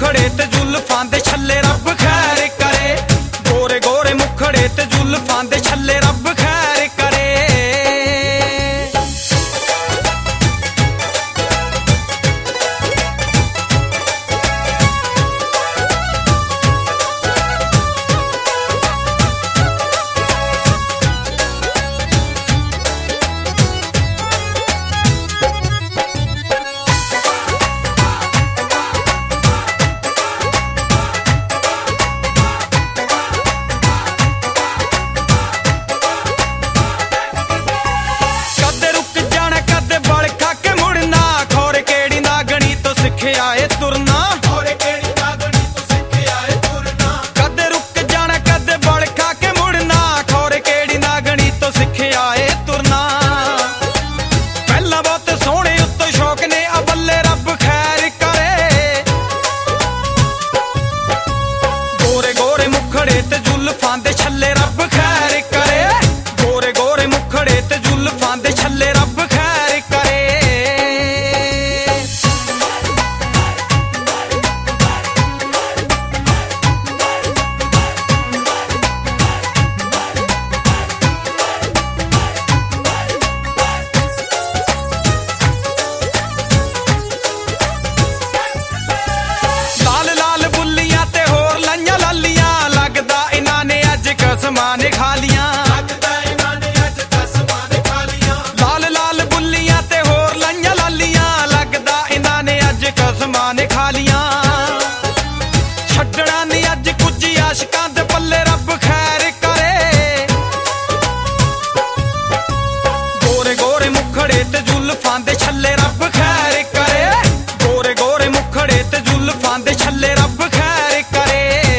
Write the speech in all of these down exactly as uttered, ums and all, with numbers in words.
मुखड़े ते जुल्फां दे छल्ले रब खैर करे। गोरे गोरे मुखड़े ते जुल्फां दे छल्ले रब खैर करे। आए तुरना होरे केड़ी नागणी तो सिखे आए तुरना। कदे रुक जाना कदे बल खा के मुड़ना, खोरे केड़ी नागणी तो सिखे आए तुरना। पहला बहुत सोहने उत्तो शौक ने अबल्ले रब खैर करे। गोरे गोरे मुखड़े ते जुल्फां दे छल्ले रब खैर करे। गोरे गोरे मुखड़े ते जुल्फां दे छल्ले रब खैर करे। कसमाने खा लिया लाल लाल बुल्लियां ते होर लाइयां लालियां, लगदा इन्हां ने अज कसमाने खा लिया। छड्डना नी अज कुछ आशिकां दे पल्ले रब खैर करे। गोरे गोरे मुखड़े ते जुल्फां दे छल्ले रब खैर करे। गोरे गोरे मुखड़े ते जुल्फां दे छल्ले रब खैर करे।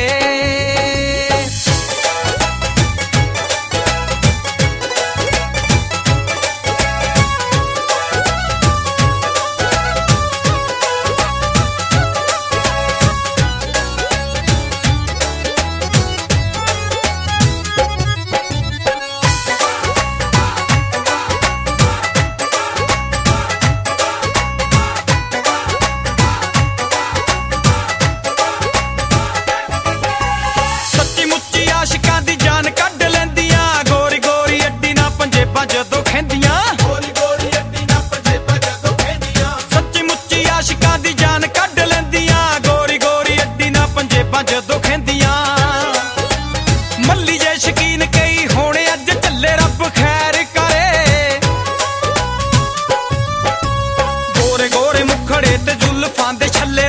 जदों खेंदियां गोरी गोरी अड्डी ना पंजेबां जदों खेंदियां, सच्ची मुच्ची आशिकां दी जान कढ लैंदियां। गोरी गोरी अड्डी ना पंजेबां जदों खेंदियां। मल्ली जे शकीन कई होने अज झल्ले रब खैर करे। गोरे गोरे मुखड़े ते जुल्फां दे छल्ले